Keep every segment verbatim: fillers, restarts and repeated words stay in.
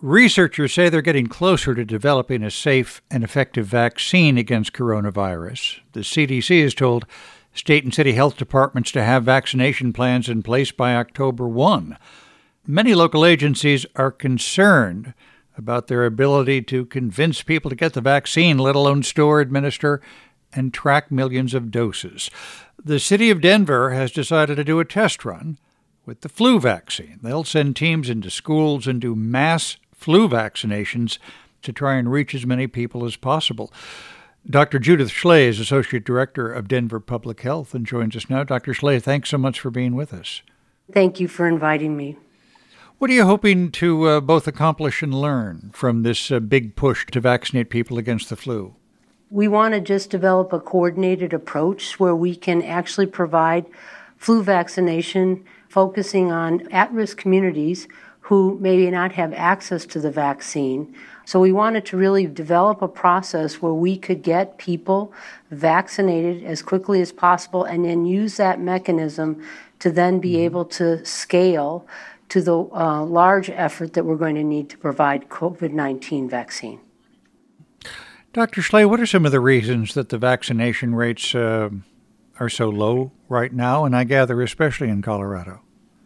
Researchers say they're getting closer to developing a safe and effective vaccine against coronavirus. The C D C has told state and city health departments to have vaccination plans in place by October first. Many local agencies are concerned about their ability to convince people to get the vaccine, let alone store, administer, and track millions of doses. The city of Denver has decided to do a test run with the flu vaccine. They'll send teams into schools and do mass flu vaccinations to try and reach as many people as possible. Doctor Judith Schley is Associate Director of Denver Public Health and joins us now. Doctor Schley, thanks so much for being with us. Thank you for inviting me. What are you hoping to uh, both accomplish and learn from this uh, big push to vaccinate people against the flu? We want to just develop a coordinated approach where we can actually provide flu vaccination focusing on at-risk communities who maybe not have access to the vaccine. So we wanted to really develop a process where we could get people vaccinated as quickly as possible and then use that mechanism to then be able to scale to the uh, large effort that we're going to need to provide COVID nineteen vaccine. Doctor Schley, what are some of the reasons that the vaccination rates uh, are so low right now, and I gather especially in Colorado?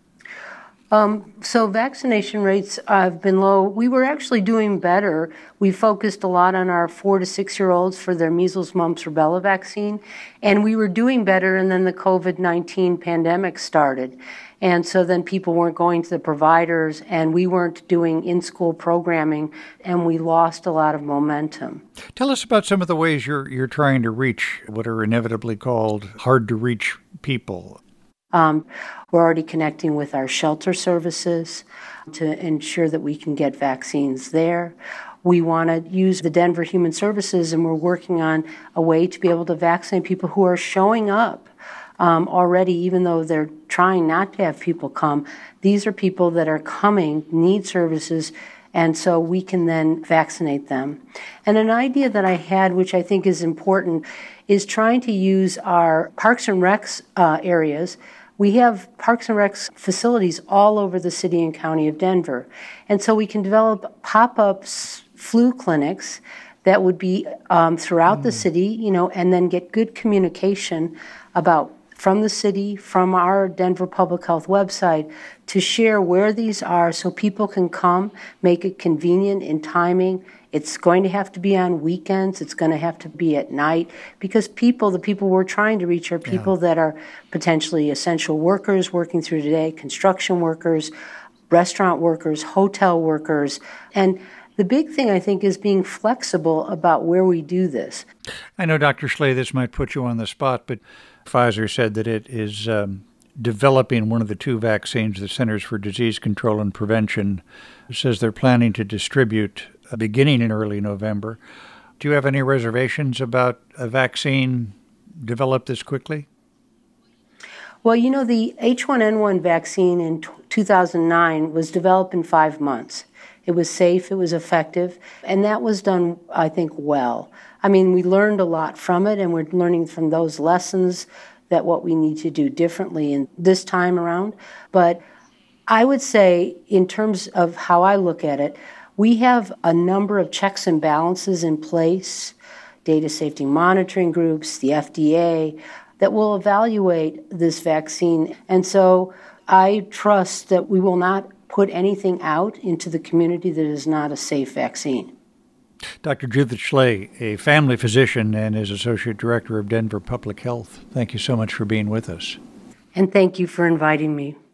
Um, so vaccination rates have been low. We were actually doing better. We focused a lot on our four to six-year-olds for their measles, mumps, rubella vaccine, and we were doing better, and then the COVID nineteen pandemic started. And so then people weren't going to the providers, and we weren't doing in-school programming, and we lost a lot of momentum. Tell us about some of the ways you're you're trying to reach what are inevitably called hard-to-reach people. Um, we're already connecting with our shelter services to ensure that we can get vaccines there. We want to use the Denver Human Services, and we're working on a way to be able to vaccinate people who are showing up um, already, even though they're trying not to have people come. These are people that are coming, need services, and so we can then vaccinate them. And an idea that I had, which I think is important, is trying to use our Parks and Recs uh, areas. We have Parks and Recs facilities all over the city and county of Denver. And so we can develop pop-up flu clinics that would be um, throughout mm. the city, you know, and then get good communication about from the city, from our Denver Public Health website, to share where these are so people can come, make it convenient in timing. It's going to have to be on weekends. It's going to have to be at night because people, the people we're trying to reach are people yeah. that are potentially essential workers working through today, construction workers, restaurant workers, hotel workers. And the big thing, I think, is being flexible about where we do this. I know, Doctor Schley, this might put you on the spot, but Pfizer said that it is um, developing one of the two vaccines. The Centers for Disease Control and Prevention says they're planning to distribute beginning in early November. Do you have any reservations about a vaccine developed this quickly? Well, you know, the H one N one vaccine in two thousand nine was developed in five months. It was safe, it was effective, and that was done, I think, well. I mean, we learned a lot from it, and we're learning from those lessons that what we need to do differently in this time around. But I would say, in terms of how I look at it, we have a number of checks and balances in place, data safety monitoring groups, the F D A, that will evaluate this vaccine. And so I trust that we will not put anything out into the community that is not a safe vaccine. Doctor Judith Schley, a family physician and is Associate Director of Denver Public Health, thank you so much for being with us. And thank you for inviting me.